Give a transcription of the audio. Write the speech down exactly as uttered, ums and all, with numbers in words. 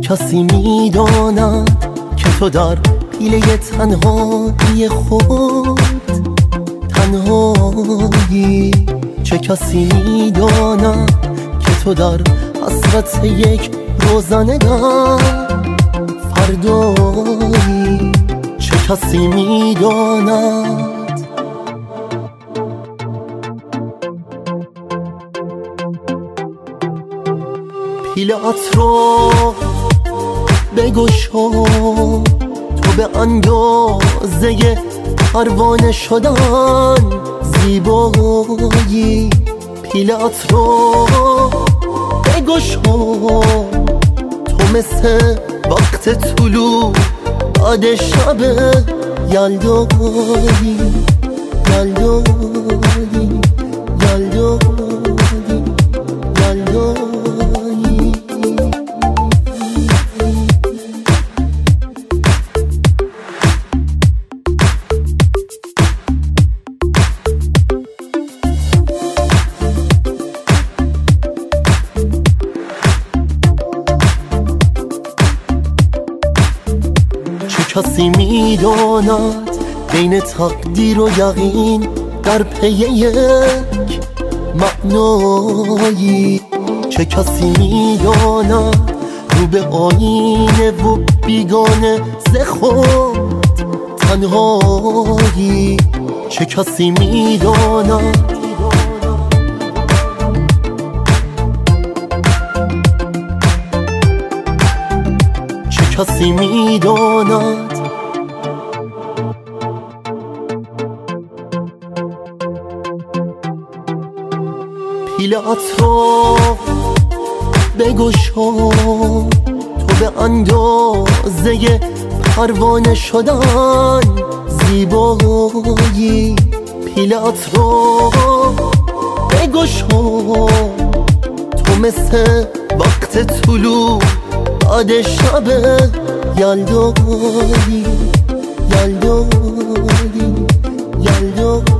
کسی میداند که تو در پیله تنهایی خود تنهایی؟ چه کسی میداند که تو در حسرت یک روزنگر فردایی؟ چه کسی میداند؟ پیله‌ات رو بگشا، تو به اندازه پروانه شدن زیبایی. پیله‌ات رو بگشا، تو مثل وقت طلوع بعد شب یلدایی یلدایی یلدایی یلدایی. کسی میداند بین تقدیر و یقین در پی یک معنایی؟ چه کسی میداند رو به آینه و بیگانه ز خود تنهایی؟ چه کسی میداند؟ چه کسی میداند؟ پیله‌ات رو بگشا، تو به اندازه پروانه شدن زیبایی. پیله‌ات رو بگشا، تو مثل وقت طلوع بعد شب یلدایی یلدایی یلدایی.